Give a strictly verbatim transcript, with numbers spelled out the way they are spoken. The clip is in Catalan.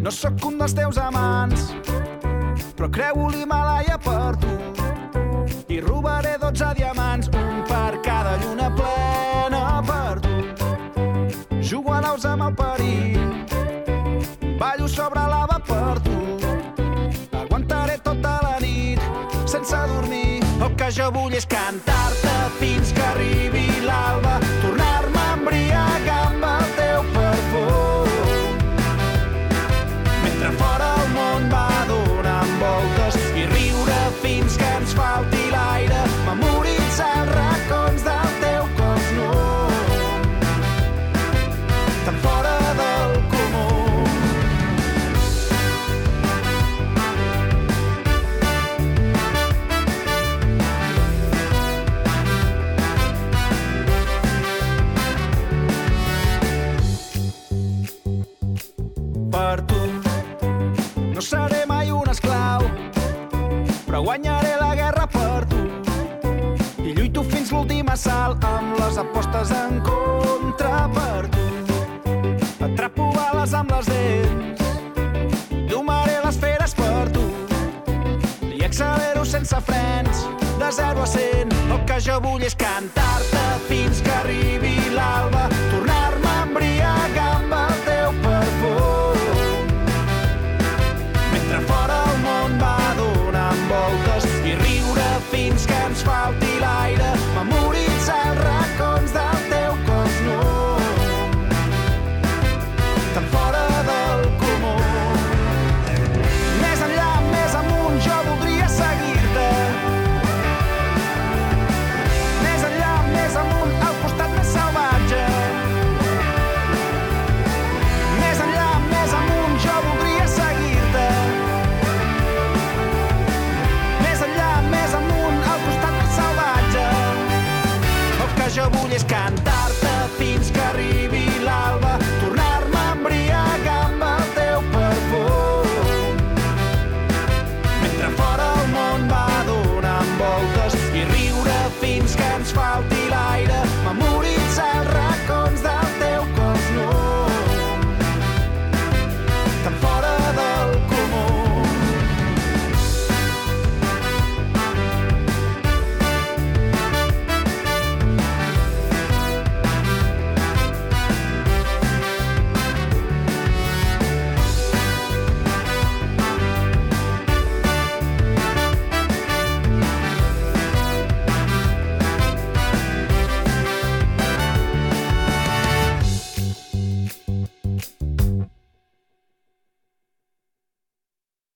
No sóc un dels teus amants, però creu l'Himalaya per tu. I robaré dotze diamants, un per cada lluna plena per tu. Jugo a naus amb el perill, ballo sobre lava per tu. Aguantaré tota la nit sense dormir. El que jo vull és cantar-te fins que arribi l'alba, tornar-me a embriagar amb el teu perfum. Mentre fora el món va donant voltes i riure fins que ens falti l'aire, memoritzar els racons del teu cos nu, tan fora del comú. Per tu no seré mai un esclau, però guanyaré la guerra per tu. I lluito fins l'últim assalt amb les apostes en contra per tu. Atrapo bales amb les dents, domaré les feres per tu. I accelero sense frens, de zero a cent. El que jo vull és cantar-te fins que arribi l'alba,